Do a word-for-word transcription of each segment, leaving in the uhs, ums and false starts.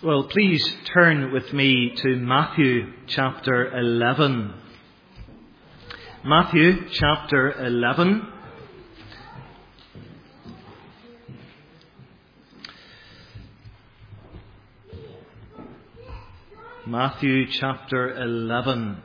Well, please turn with me to Matthew chapter eleven. Matthew chapter eleven. Matthew chapter eleven.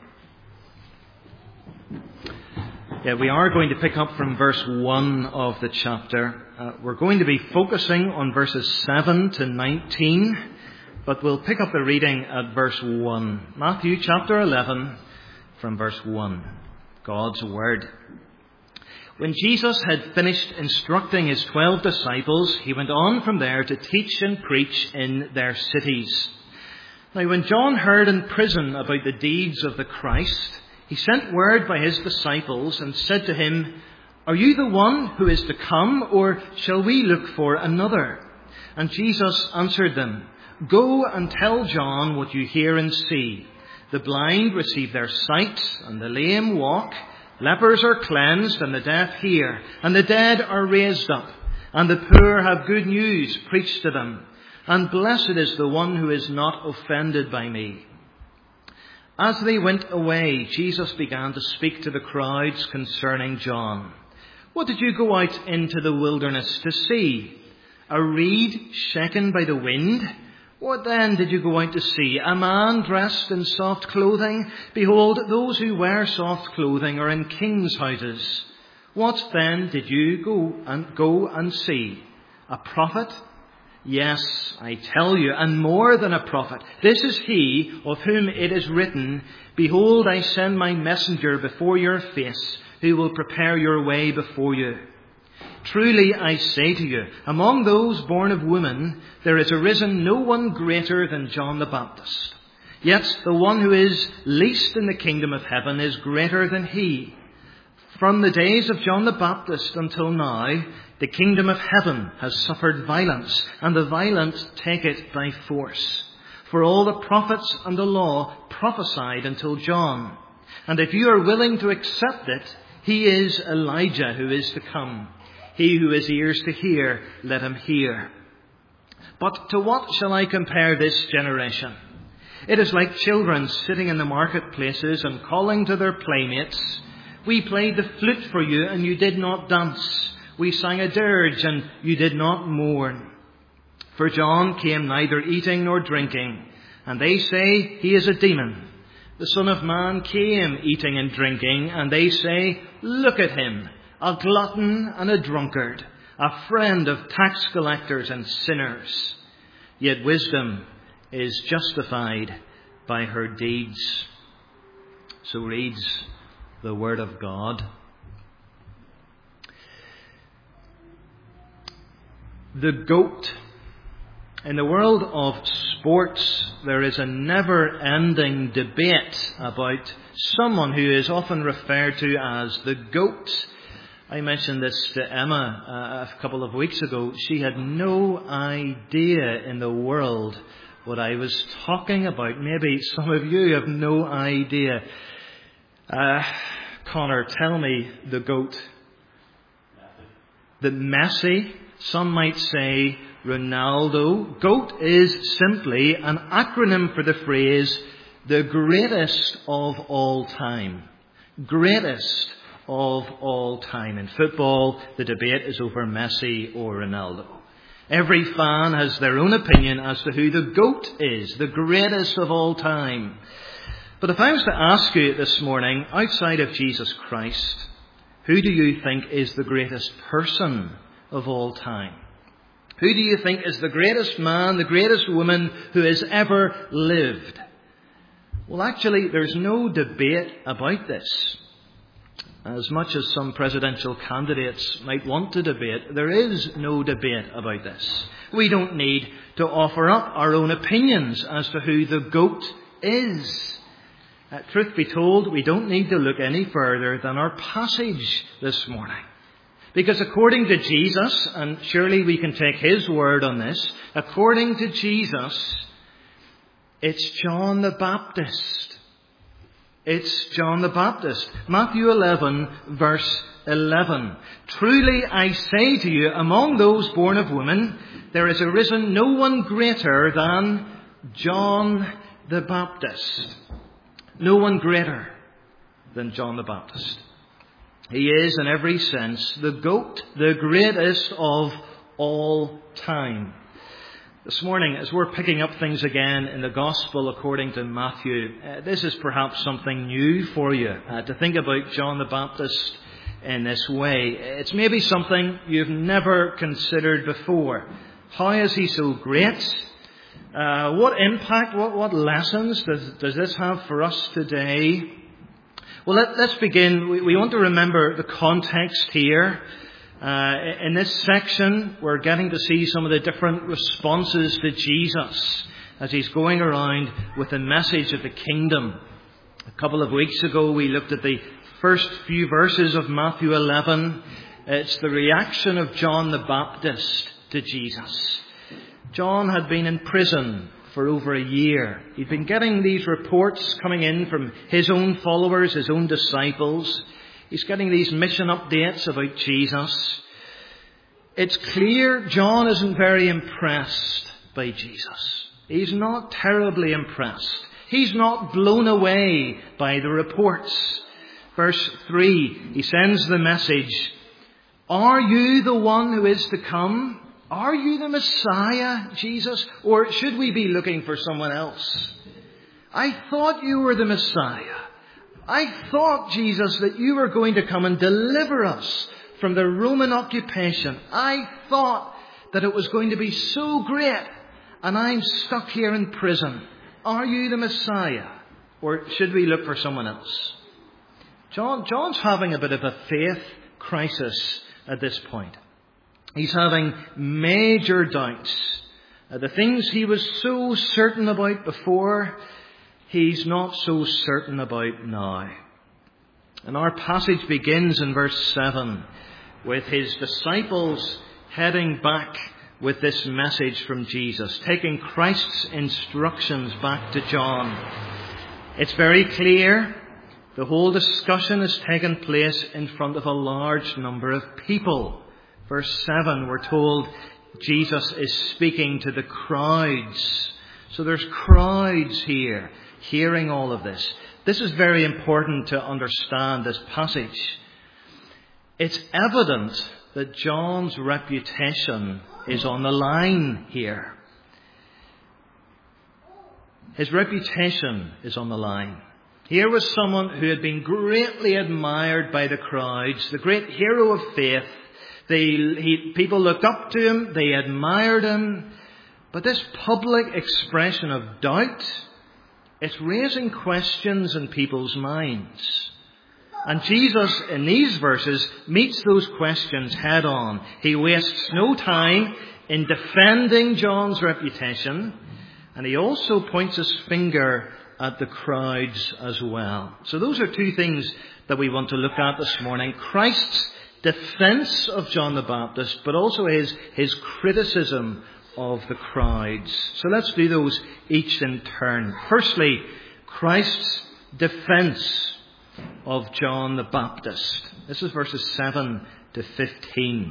Yeah, we are going to pick up from verse one of the chapter. Uh, we're going to be focusing on verses seven to nineteen, but we'll pick up the reading at verse one. Matthew chapter eleven from verse one. God's Word. When Jesus had finished instructing his twelve disciples, he went on from there to teach and preach in their cities. Now, when John heard in prison about the deeds of the Christ, he sent word by his disciples and said to him, "Are you the one who is to come, or shall we look for another?" And Jesus answered them, "Go and tell John what you hear and see. The blind receive their sight, and the lame walk. Lepers are cleansed, and the deaf hear. And the dead are raised up. And the poor have good news preached to them. And blessed is the one who is not offended by me." As they went away, Jesus began to speak to the crowds concerning John. "What did you go out into the wilderness to see? A reed shaken by the wind? What then did you go out to see? A man dressed in soft clothing? Behold, those who wear soft clothing are in kings' houses. What then did you go and go and see? A prophet? Yes, I tell you, and more than a prophet. This is he of whom it is written, 'Behold, I send my messenger before your face, who will prepare your way before you.' Truly I say to you, among those born of woman, there is arisen no one greater than John the Baptist. Yet the one who is least in the kingdom of heaven is greater than he. From the days of John the Baptist until now, the kingdom of heaven has suffered violence, and the violent take it by force. For all the prophets and the law prophesied until John. And if you are willing to accept it, he is Elijah who is to come. He who has ears to hear, let him hear. But to what shall I compare this generation? It is like children sitting in the marketplaces and calling to their playmates, 'We played the flute for you, and you did not dance. We sang a dirge, and you did not mourn.' For John came neither eating nor drinking, and they say he is a demon. The Son of Man came eating and drinking, and they say, 'Look at him, a glutton and a drunkard, a friend of tax collectors and sinners.' Yet wisdom is justified by her deeds." So reads the Word of God. The GOAT. In the world of sports, there is a never-ending debate about someone who is often referred to as the GOAT. I mentioned this to Emma uh, a couple of weeks ago. She had no idea in the world what I was talking about. Maybe some of you have no idea. Uh, Connor, tell me the GOAT. The Messi. Some might say Ronaldo. GOAT is simply an acronym for the phrase, the greatest of all time. Greatest of all time. In football, the debate is over Messi or Ronaldo. Every fan has their own opinion as to who the GOAT is, the greatest of all time. But if I was to ask you this morning, outside of Jesus Christ, who do you think is the greatest person of all time? Who do you think is the greatest man, the greatest woman who has ever lived? Well, actually, there's no debate about this. As much as some presidential candidates might want to debate, there is no debate about this. We don't need to offer up our own opinions as to who the GOAT is. Uh, truth be told, we don't need to look any further than our passage this morning. Because according to Jesus, and surely we can take his word on this, according to Jesus, it's John the Baptist. It's John the Baptist. Matthew eleven, verse eleven. "Truly I say to you, among those born of woman, there has arisen no one greater than John the Baptist. No one greater than John the Baptist. He is, in every sense, the GOAT, the greatest of all time. This morning, as we're picking up things again in the Gospel according to Matthew, uh, this is perhaps something new for you, uh, to think about John the Baptist in this way. It's maybe something you've never considered before. How is he so great? Uh, what impact, what, what lessons does, does this have for us today? Well, let, let's begin. We, we want to remember the context here. Uh, in this section, we're getting to see some of the different responses to Jesus as he's going around with the message of the kingdom. A couple of weeks ago, we looked at the first few verses of Matthew eleven. It's the reaction of John the Baptist to Jesus. John had been in prison for over a year. He'd been getting these reports coming in from his own followers, his own disciples. He's getting these mission updates about Jesus. It's clear John isn't very impressed by Jesus. He's not terribly impressed. He's not blown away by the reports. Verse three, he sends the message, "Are you the one who is to come? Are you the Messiah, Jesus? Or should we be looking for someone else? I thought you were the Messiah. I thought, Jesus, that you were going to come and deliver us from the Roman occupation. I thought that it was going to be so great, and I'm stuck here in prison. Are you the Messiah? Or should we look for someone else?" John, John's having a bit of a faith crisis at this point. He's having major doubts. Uh, the things he was so certain about before, he's not so certain about now. And our passage begins in verse seven with his disciples heading back with this message from Jesus, taking Christ's instructions back to John. It's very clear. The whole discussion has taken place in front of a large number of people. Verse seven, we're told Jesus is speaking to the crowds. So there's crowds here hearing all of this. This is very important to understand this passage. It's evident that John's reputation is on the line here. His reputation is on the line. Here was someone who had been greatly admired by the crowds, the great hero of faith. They, he, people looked up to him, they admired him. But this public expression of doubt, it's raising questions in people's minds. And Jesus, in these verses, meets those questions head on. He wastes no time in defending John's reputation, and he also points his finger at the crowds as well. So those are two things that we want to look at this morning. Christ's defense of John the Baptist, but also his, his criticism of the crowds. So let's do those each in turn. Firstly, Christ's defense of John the Baptist. This is verses seven to fifteen.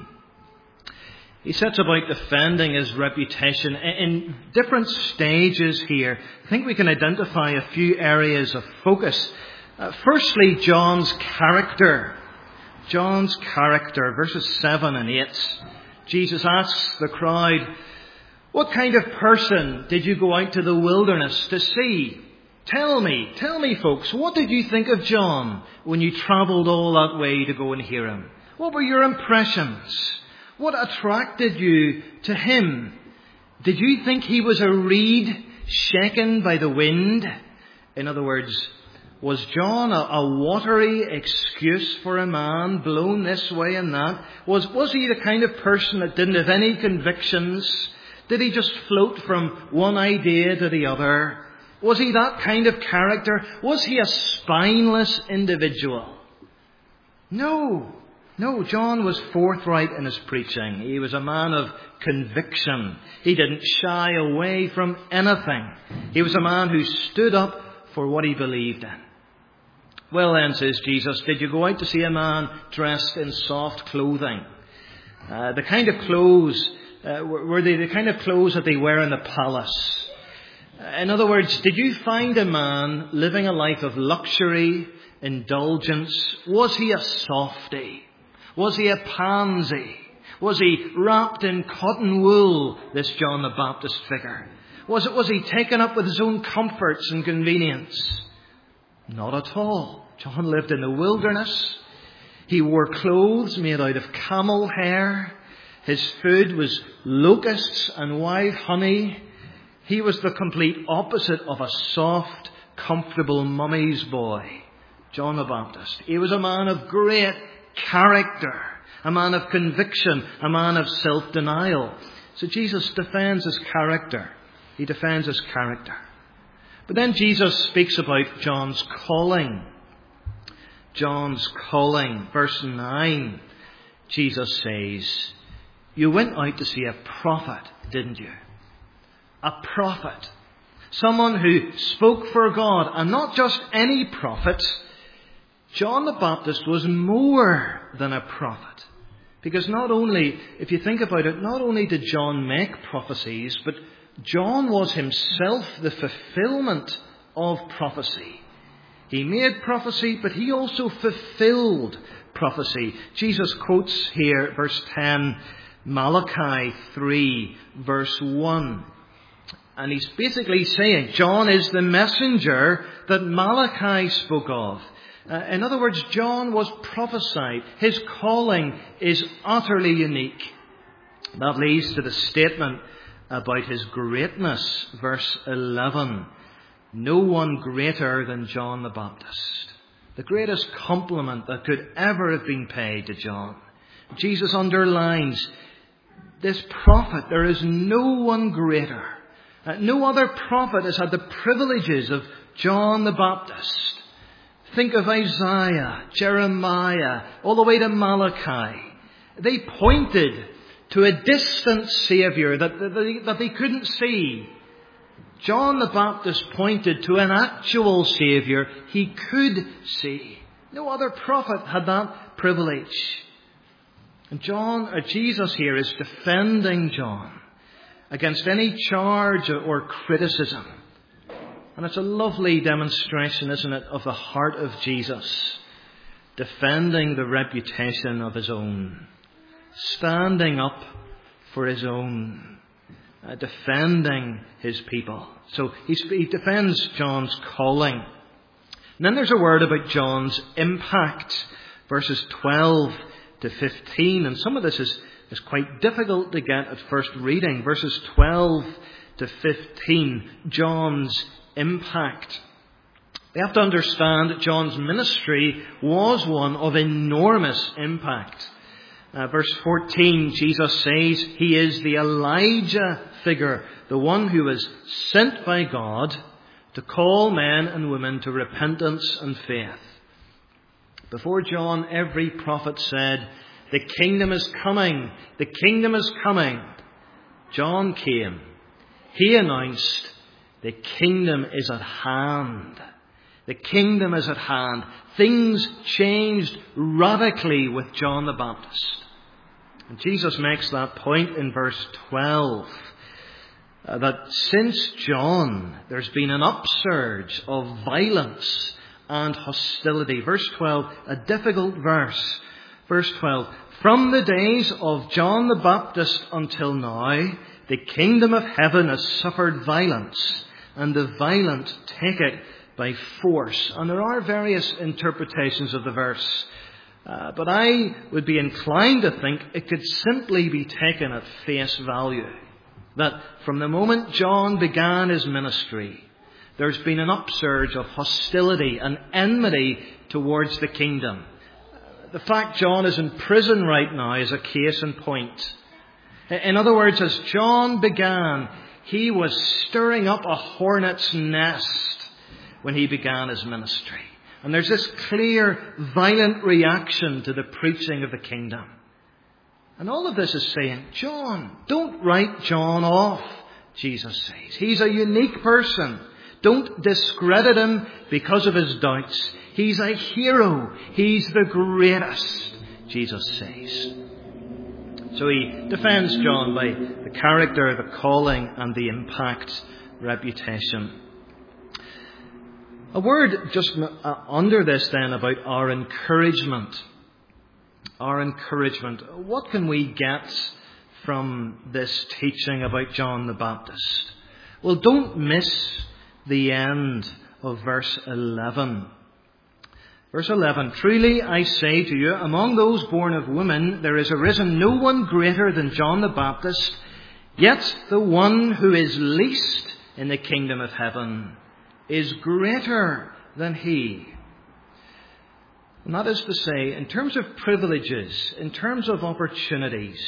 He sets about defending his reputation in different stages here. I think we can identify a few areas of focus. Uh, firstly, John's character. John's character, verses seven and eight. Jesus asks the crowd, "What kind of person did you go out to the wilderness to see? Tell me, tell me folks, what did you think of John when you travelled all that way to go and hear him? What were your impressions? What attracted you to him? Did you think he was a reed shaken by the wind?" In other words, was John a, a watery excuse for a man blown this way and that? Was, was he the kind of person that didn't have any convictions? Did he just float from one idea to the other? Was he that kind of character? Was he a spineless individual? No. No, John was forthright in his preaching. He was a man of conviction. He didn't shy away from anything. He was a man who stood up for what he believed in. "Well then," says Jesus, "did you go out to see a man dressed in soft clothing?" Uh, the kind of clothes, uh, were they the kind of clothes that they wear in the palace? In other words, did you find a man living a life of luxury, indulgence? Was he a softy? Was he a pansy? Was he wrapped in cotton wool, this John the Baptist figure? Was it, was he taken up with his own comforts and convenience? Not at all. John lived in the wilderness. He wore clothes made out of camel hair. His food was locusts and wild honey. He was the complete opposite of a soft, comfortable mummy's boy, John the Baptist. He was a man of great character, a man of conviction, a man of self-denial. So Jesus defends his character. He defends his character. But then Jesus speaks about John's calling. John's calling. Verse nine, Jesus says, "You went out to see a prophet, didn't you?" A prophet. Someone who spoke for God, and not just any prophet. John the Baptist was more than a prophet. Because not only, if you think about it, not only did John make prophecies, but John was himself the fulfillment of prophecy. He made prophecy, but he also fulfilled prophecy. Jesus quotes here, verse ten, Malachi three, verse one. And he's basically saying John is the messenger that Malachi spoke of. Uh, in other words, John was prophesied. His calling is utterly unique. That leads to the statement about his greatness. Verse eleven. No one greater than John the Baptist. The greatest compliment that could ever have been paid to John. Jesus underlines this prophet. There is no one greater. Uh, no other prophet has had the privileges of John the Baptist. Think of Isaiah, Jeremiah, all the way to Malachi. They pointed to a distant Saviour that, that, they, that they couldn't see. John the Baptist pointed to an actual Saviour he could see. No other prophet had that privilege. And John, or Jesus here is defending John against any charge or criticism. And it's a lovely demonstration, isn't it, of the heart of Jesus, defending the reputation of his own, standing up for his own, uh, defending his people. So he, he defends John's calling. And then there's a word about John's impact, verses twelve to fifteen. And some of this is, is quite difficult to get at first reading. Verses twelve to fifteen, John's impact. We have to understand that John's ministry was one of enormous impact. Uh, verse fourteen, Jesus says he is the Elijah figure, the one who was sent by God to call men and women to repentance and faith. Before John, every prophet said, the kingdom is coming, the kingdom is coming. John came. He announced, the kingdom is at hand. The kingdom is at hand. Things changed radically with John the Baptist. And Jesus makes that point in verse twelve. Uh, that since John, there's been an upsurge of violence and hostility. Verse twelve, a difficult verse. Verse twelve, from the days of John the Baptist until now, the kingdom of heaven has suffered violence, and the violent take it by force. And there are various interpretations of the verse. Uh, but I would be inclined to think it could simply be taken at face value. That from the moment John began his ministry, there's been an upsurge of hostility and enmity towards the kingdom. The fact John is in prison right now is a case in point. In other words, as John began, he was stirring up a hornet's nest when he began his ministry. And there's this clear, violent reaction to the preaching of the kingdom. And all of this is saying, John, don't write John off, Jesus says. He's a unique person. Don't discredit him because of his doubts. He's a hero. He's the greatest, Jesus says. So he defends John by the character, the calling, and the impact reputation. A word just under this then about our encouragement. Our encouragement. What can we get from this teaching about John the Baptist? Well, don't miss the end of verse eleven. Verse eleven, truly I say to you, among those born of women there is arisen no one greater than John the Baptist, yet the one who is least in the kingdom of heaven is greater than he. And that is to say, in terms of privileges, in terms of opportunities,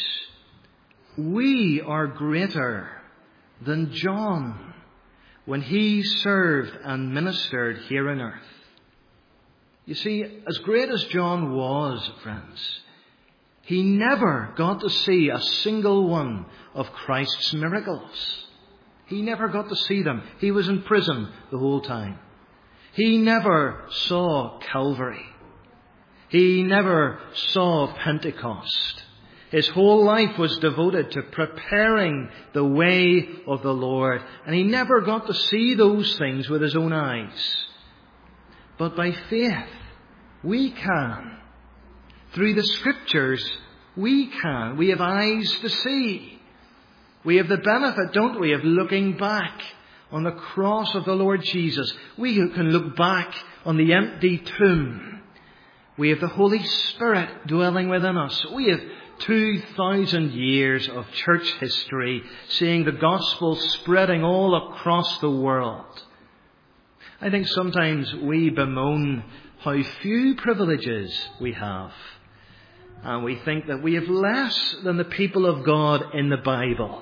we are greater than John when he served and ministered here on earth. You see, as great as John was, friends, he never got to see a single one of Christ's miracles. He never got to see them. He was in prison the whole time. He never saw Calvary. He never saw Pentecost. His whole life was devoted to preparing the way of the Lord, and he never got to see those things with his own eyes. But by faith, we can. Through the Scriptures, we can. We have eyes to see. We have the benefit, don't we, of looking back on the cross of the Lord Jesus. We can look back on the empty tomb. We have the Holy Spirit dwelling within us. We have two thousand years of church history, seeing the gospel spreading all across the world. I think sometimes we bemoan how few privileges we have. And we think that we have less than the people of God in the Bible.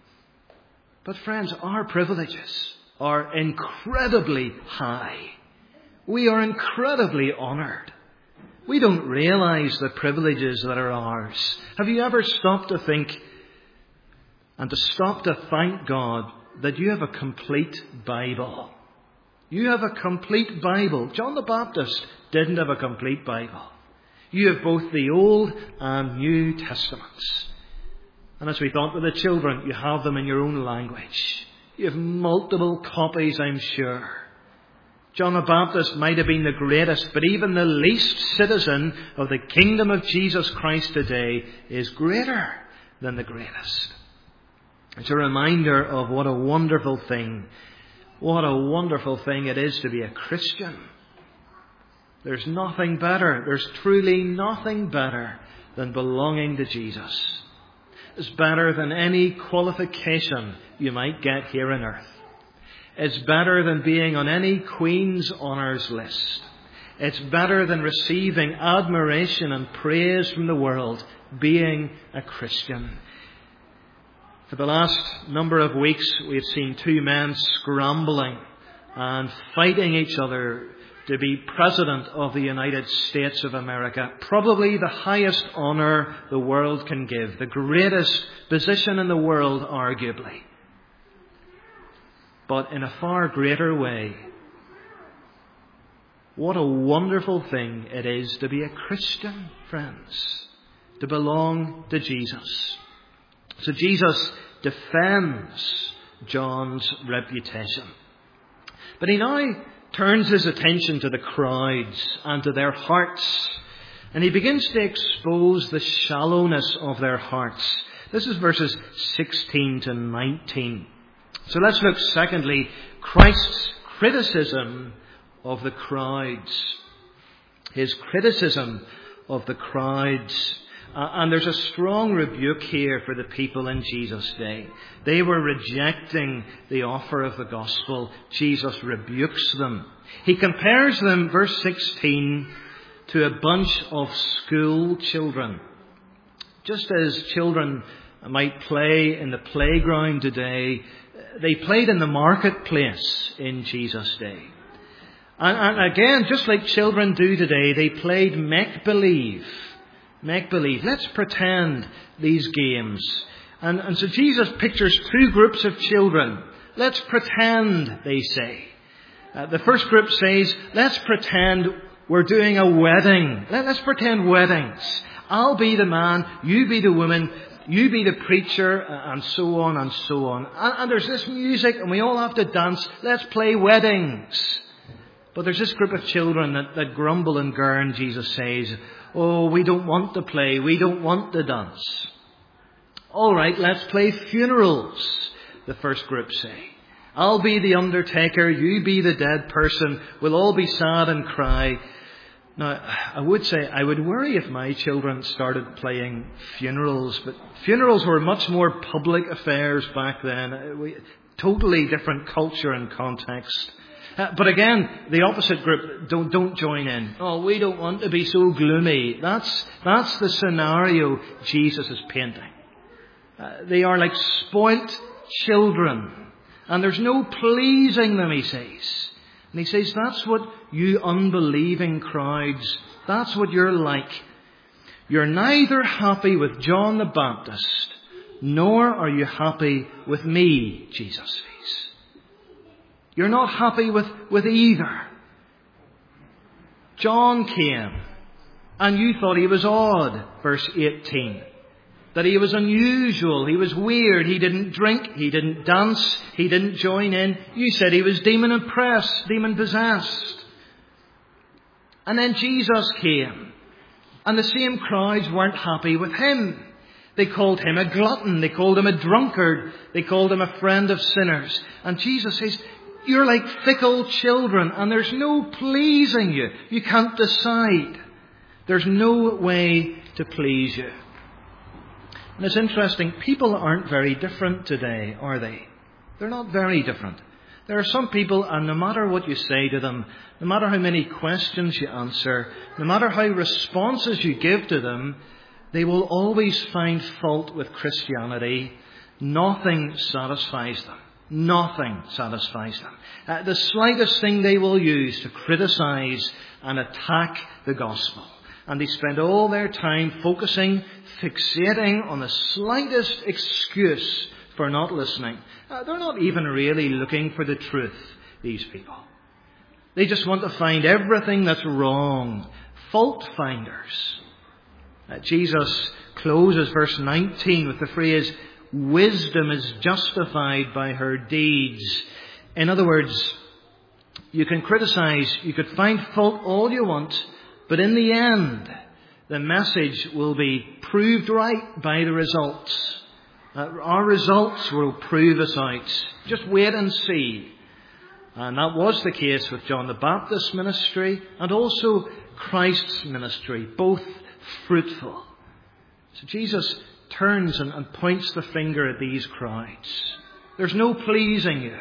But friends, our privileges are incredibly high. We are incredibly honoured. We don't realise the privileges that are ours. Have you ever stopped to think and to stop to thank God that you have a complete Bible? You have a complete Bible. John the Baptist didn't have a complete Bible. You have both the Old and New Testaments. And as we thought with the children, you have them in your own language. You have multiple copies, I'm sure. John the Baptist might have been the greatest, but even the least citizen of the kingdom of Jesus Christ today is greater than the greatest. It's a reminder of what a wonderful thing, what a wonderful thing it is to be a Christian. There's nothing better, there's truly nothing better than belonging to Jesus. It's better than any qualification you might get here on earth. It's better than being on any Queen's honours list. It's better than receiving admiration and praise from the world, being a Christian. For the last number of weeks, we've seen two men scrambling and fighting each other to be President of the United States of America. Probably the highest honour the world can give. The greatest position in the world, arguably. But in a far greater way, what a wonderful thing it is to be a Christian, friends. To belong to Jesus. So Jesus defends John's reputation. But he now turns his attention to the crowds and to their hearts. And he begins to expose the shallowness of their hearts. This is verses sixteen to nineteen. So let's look secondly, Christ's criticism of the crowds. His criticism of the crowds. Uh, and there's a strong rebuke here for the people in Jesus' day. They were rejecting the offer of the gospel. Jesus rebukes them. He compares them, verse sixteen, to a bunch of school children. Just as children might play in the playground today, they played in the marketplace in Jesus' day. And, and again, just like children do today, they played make-believe. Make-believe. Let's pretend these games. And, and so Jesus pictures two groups of children. Let's pretend, they say. Uh, the first group says, let's pretend we're doing a wedding. Let, let's pretend weddings. I'll be the man, you be the woman. you be the preacher, and so on and so on. And, and there's this music, and we all have to dance. Let's play weddings. But there's this group of children that, that grumble and gurn, Jesus says, oh, we don't want to play, we don't want to dance. All right, let's play funerals, the first group say. I'll be the undertaker, you be the dead person, we'll all be sad and cry. Now, I would say I would worry if my children started playing funerals, but funerals were much more public affairs back then. We, totally different culture and context. Uh, but again, the opposite group don't don't join in. Oh, we don't want to be so gloomy. That's that's the scenario Jesus is painting. Uh, they are like spoilt children, and there's no pleasing them, he says. And he says, that's what you unbelieving crowds, that's what you're like. You're neither happy with John the Baptist, nor are you happy with me, Jesus says. You're not happy with, with either. John came, and you thought he was odd, verse eighteen. That he was unusual, he was weird, he didn't drink, he didn't dance, he didn't join in. You said he was demon-oppressed, demon-possessed. And then Jesus came, and the same crowds weren't happy with him. They called him a glutton, they called him a drunkard, they called him a friend of sinners. And Jesus says, you're like fickle children, and there's no pleasing you. You can't decide. There's no way to please you. And it's interesting, people aren't very different today, are they? They're not very different. There are some people, and no matter what you say to them, no matter how many questions you answer, no matter how responses you give to them, they will always find fault with Christianity. Nothing satisfies them. Nothing satisfies them. Uh, the slightest thing they will use to criticize and attack the gospel. And they spend all their time focusing, fixating on the slightest excuse for not listening. Uh, they're not even really looking for the truth, these people. They just want to find everything that's wrong. Fault finders. Uh, Jesus closes verse nineteen with the phrase, wisdom is justified by her deeds. In other words, you can criticize, you could find fault all you want, but in the end, the message will be proved right by the results. Uh, our results will prove us out. Just wait and see. And that was the case with John the Baptist's ministry and also Christ's ministry, both fruitful. So Jesus turns and, and points the finger at these crowds. There's no pleasing you.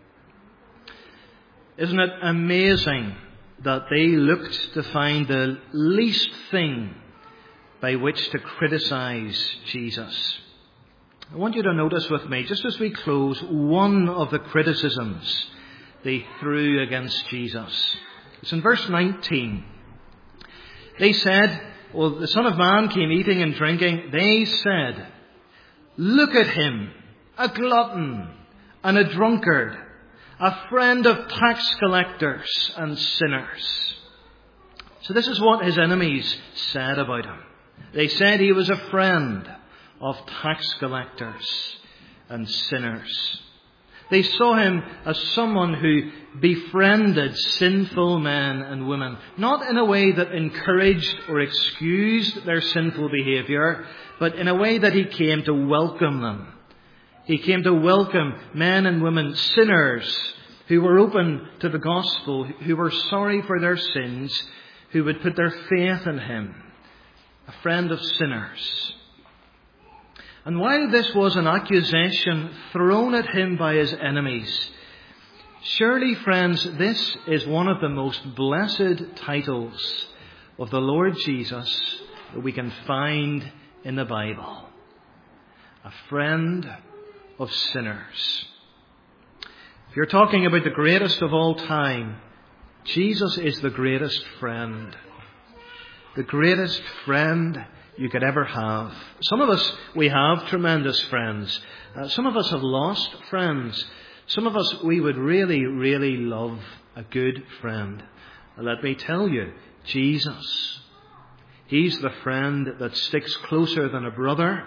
Isn't it amazing that they looked to find the least thing by which to criticize Jesus? I want you to notice with me, just as we close, one of the criticisms they threw against Jesus. It's in verse nineteen. They said, well, the Son of Man came eating and drinking. They said, look at him, a glutton and a drunkard, a friend of tax collectors and sinners. So this is what his enemies said about him. They said he was a friend of tax collectors and sinners. They saw him as someone who befriended sinful men and women, not in a way that encouraged or excused their sinful behaviour, but in a way that he came to welcome them. He came to welcome men and women, sinners, who were open to the gospel, who were sorry for their sins, who would put their faith in him. A friend of sinners. And while this was an accusation thrown at him by his enemies, surely, friends, this is one of the most blessed titles of the Lord Jesus that we can find in the Bible. A friend of sinners. If you're talking about the greatest of all time, Jesus is the greatest friend. The greatest friend you could ever have. Some of us, we have tremendous friends. Uh, some of us have lost friends. Some of us, we would really, really love a good friend. And let me tell you, Jesus, he's the friend that sticks closer than a brother,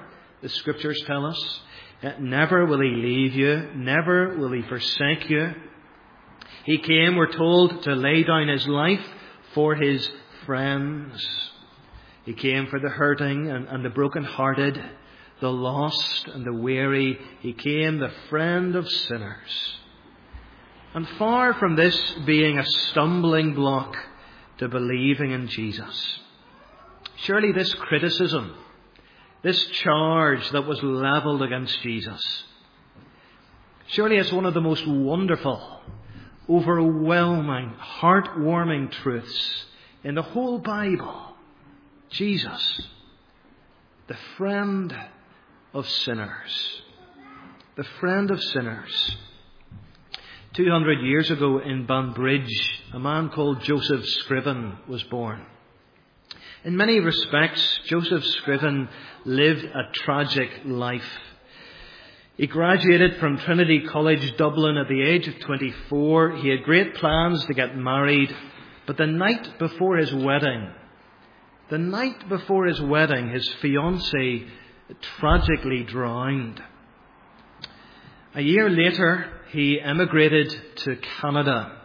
the Scriptures tell us. Never will He leave you. Never will He forsake you. He came, we're told, to lay down His life for His friends. He came for the hurting and, and the broken-hearted, the lost and the weary. He came the friend of sinners. And far from this being a stumbling block to believing in Jesus, surely this criticism, this charge that was levelled against Jesus, surely it's one of the most wonderful, overwhelming, heartwarming truths in the whole Bible. Jesus, the friend of sinners. The friend of sinners. Two hundred years ago in Banbridge, a man called Joseph Scriven was born. In many respects, Joseph Scriven lived a tragic life. He graduated from Trinity College Dublin at the age of twenty-four. He had great plans to get married, but the night before his wedding, the night before his wedding, his fiancée tragically drowned. A year later, he emigrated to Canada.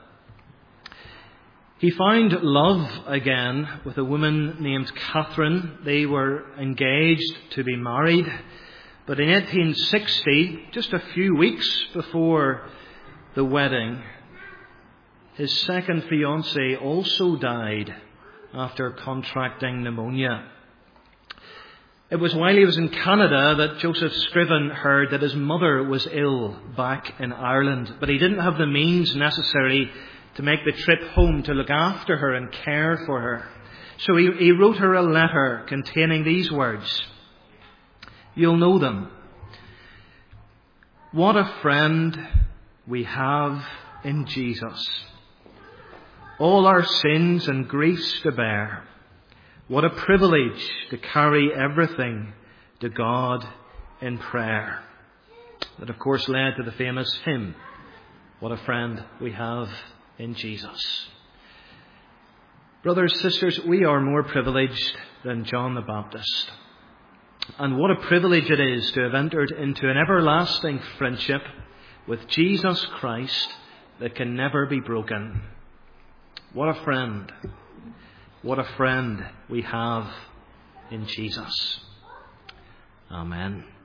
He found love again with a woman named Catherine. They were engaged to be married. But in eighteen sixty, just a few weeks before the wedding, his second fiancée also died after contracting pneumonia. It was while he was in Canada that Joseph Scriven heard that his mother was ill back in Ireland, but he didn't have the means necessary to make the trip home to look after her and care for her. So he, he wrote her a letter containing these words. You'll know them. What a friend we have in Jesus. All our sins and griefs to bear. What a privilege to carry everything to God in prayer. That, of course, led to the famous hymn, What a Friend We Have in Jesus. Brothers, sisters, we are more privileged than John the Baptist. And what a privilege it is to have entered into an everlasting friendship with Jesus Christ that can never be broken. What a friend. What a friend we have in Jesus. Amen.